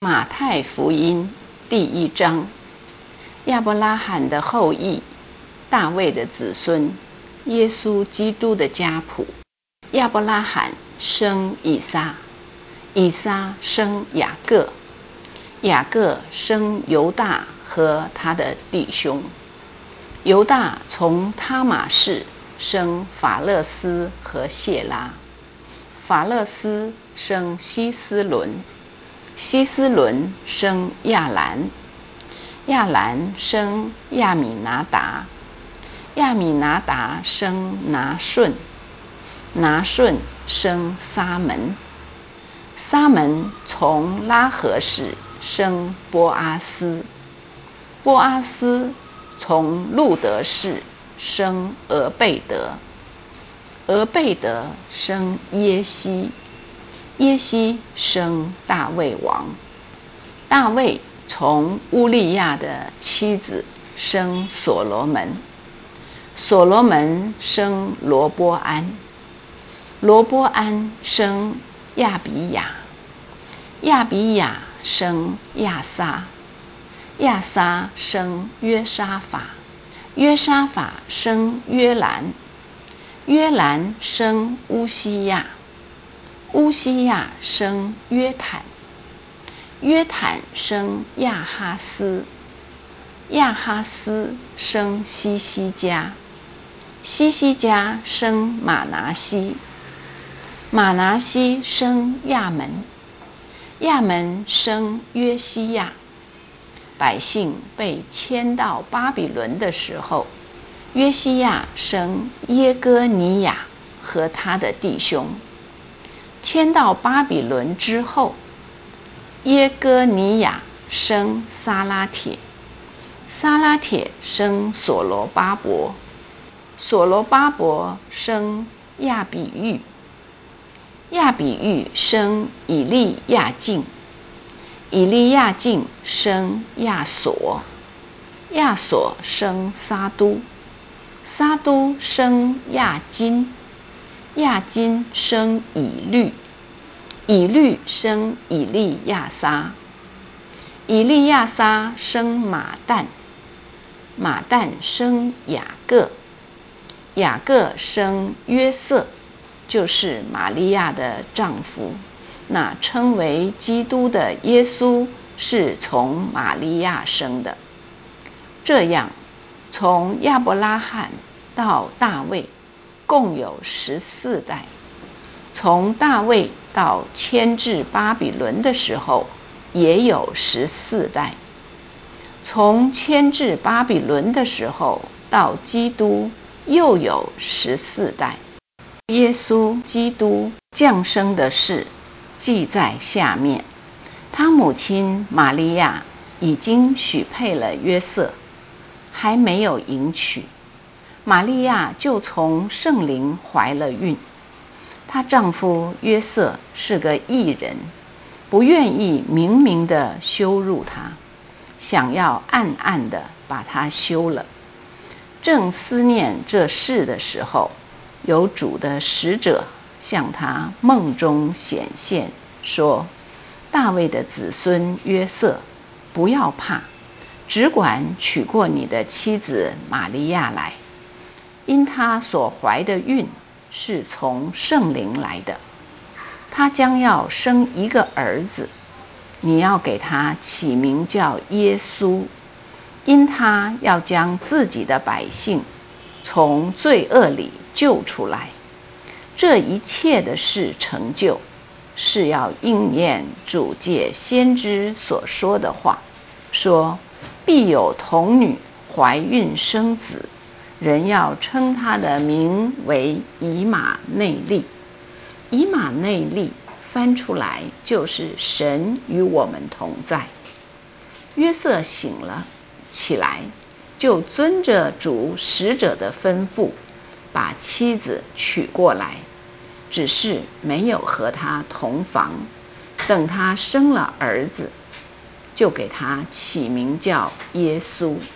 马太福音第1章，亚伯拉罕的后裔，大卫的子孙，耶稣基督的家谱。亚伯拉罕生以撒，以撒生雅各，雅各生犹大和他的弟兄。犹大从他玛氏生法勒斯和谢拉，法勒斯生希斯伦，希斯伦生亚兰，亚兰生亚米拿达，亚米拿达生拿顺，拿顺生撒门，撒门从拉合氏生波阿斯，波阿斯从路德氏生俄贝德，俄贝德生耶西，耶西生大卫王，大卫从乌利亚的妻子生所罗门，所罗门生罗波安，罗波安生亚比雅，亚比雅生亚撒，亚撒生约沙法，约沙法生约兰，约兰生乌西亚，乌西亚生约坦，约坦生亚哈斯，亚哈斯生西西家，西西家生马拿西，马拿西生亚门，亚门生约西亚。百姓被迁到巴比伦的时候，约西亚生耶哥尼雅和他的弟兄。迁到巴比伦之后，耶哥尼雅生撒拉铁，撒拉铁生所罗巴伯，所罗巴伯生亚比喻，亚比喻生以利亚敬，以利亚敬生亚索，亚索生撒都，撒都生亚金，亚金生以律，以律生以利亚撒，以利亚撒生马旦，马旦生雅各，雅各生约瑟，就是玛利亚的丈夫。那称为基督的耶稣是从玛利亚生的。这样，从亚伯拉罕到大卫共有14代，从大卫到迁至巴比伦的时候也有14代，从迁至巴比伦的时候到基督又有14代。耶稣基督降生的事记在下面。他母亲玛利亚已经许配了约瑟，还没有迎娶，玛利亚就从圣灵怀了孕。她丈夫约瑟是个义人，不愿意明明地羞辱她，想要暗暗地把她休了。正思念这事的时候，有主的使者向他梦中显现，说：大卫的子孙约瑟，不要怕，只管娶过你的妻子玛利亚来，因她所怀的孕是从圣灵来的。她将要生一个儿子，你要给他起名叫耶稣，因他要将自己的百姓从罪恶里救出来。这一切的事成就，是要应验主借先知所说的话，说必有童女怀孕生子，人要称他的名为以马内利。以马内利翻出来就是神与我们同在。约瑟醒了起来，就遵着主使者的吩咐，把妻子娶过来，只是没有和他同房。等他生了儿子，就给他起名叫耶稣。